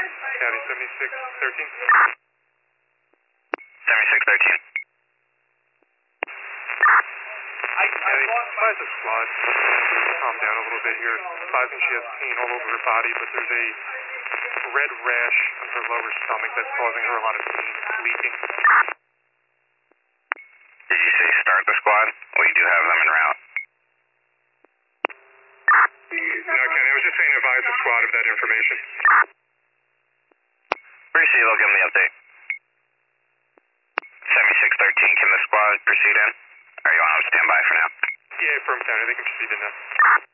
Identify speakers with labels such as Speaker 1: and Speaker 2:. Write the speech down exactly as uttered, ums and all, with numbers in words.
Speaker 1: County seventy-six thirteen.
Speaker 2: seventy-six thirteen.
Speaker 1: County, five the squad. Calm down a little bit here. Advising she has pain all over her body, but there's a red rash on her lower stomach that's causing her a lot of pain, leaking.
Speaker 2: Did you say start the squad? We do have them en route.
Speaker 1: No, County, I was just saying advise the squad of that information.
Speaker 2: Proceed, they'll give them the update. seventy-six thirteen, can the squad proceed in? Or are you on standby for now?
Speaker 1: Yeah, firm County, they can proceed in now.